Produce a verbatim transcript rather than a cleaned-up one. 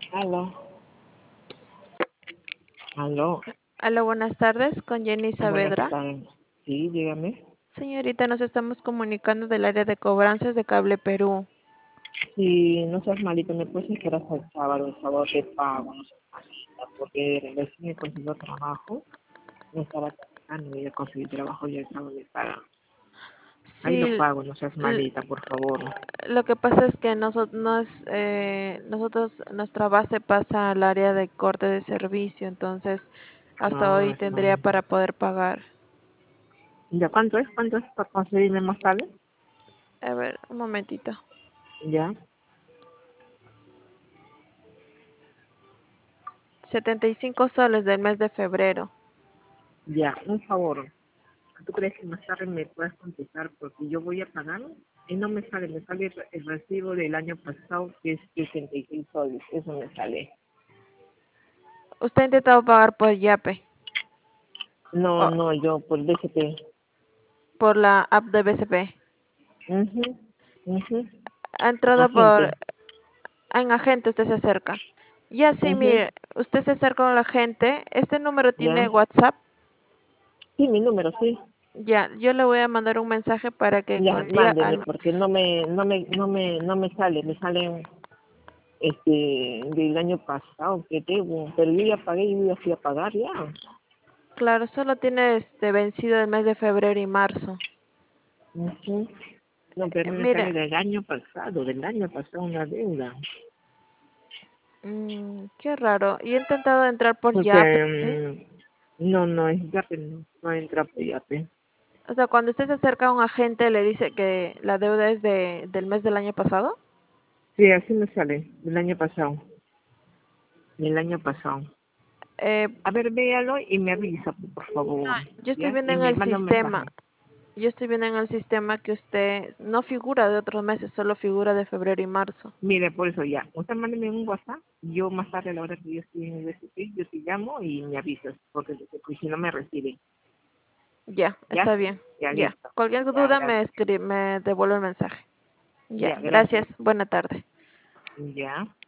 Aló, aló, Hola, buenas tardes, con Jenny buenas Saavedra. tardes. Sí, dígame. Señorita, nos estamos comunicando del área de cobranzas de Cable Perú. Si no seas malito, ¿me puedes esperar hasta el sábado, el sábado te pago, no seas malita, porque recién he conseguido trabajo, no estaba trabajando y ya conseguí trabajo y el sábado me pagan. Ahí lo Sí, pago, no seas l- malita, por favor. lo que pasa es que noso- nos, eh, nosotros, nuestra base pasa al área de corte de servicio, entonces hasta hoy Ah, está tendría bien. para poder pagar. ¿Ya cuánto es? ¿Cuánto es para conseguirme más tarde? A ver, un momentito. Ya, setenta y cinco soles del mes de febrero. ya, un favor. ¿Tú crees que más tarde me puedas contestar? Porque yo voy a pagar y no me sale, me sale el el recibo del año pasado que es sesenta y seis soles, eso me sale. ¿Usted ha intentado pagar por Yape No, o no, yo por B C P. por la app de B C P? Mhm, mhm, Ha entrado por agente. en agente, usted se acerca. Ya sí, Mhm, mire, usted se acerca con la gente. Este número tiene ya. WhatsApp. Sí, mi número, sí. Ya, yo le voy a mandar un mensaje para que Ya, cuando diga mándeme, al- porque no me, no me, no me, no me sale, me salen este del año pasado que tengo, pero yo ya pagué, yo ya fui a pagar ya. claro, solo tiene este vencido el mes de febrero y marzo. Mhm. No, pero Eh, me mire, sale del año pasado, del año pasado una deuda. mm, qué raro. Y he intentado entrar por Porque Yape, ¿sí? mm, no, no, es Yape, no, no entra por Yape. O sea, cuando usted se acerca a un agente le dice que la deuda es de, del mes del año pasado. Sí, así me sale, del año pasado, del año pasado. Eh, A ver, véalo y me avisa, por favor, yo estoy ¿ya? viendo Y en me el manda un sistema. mensaje. Yo estoy viendo en el sistema que usted no figura de otros meses, solo figura de febrero y marzo. Mire, por eso ya, usted mándeme un WhatsApp, yo más tarde a la hora que yo estoy en el universidad, yo te llamo y me avisas, porque, porque si no me reciben, Ya, ¿ya? está bien. Ya, Ya. listo. Cualquier Ya, duda me gracias. escribe, me devuelve el mensaje. Ya, Ya, gracias. gracias. Buena tarde. Ya.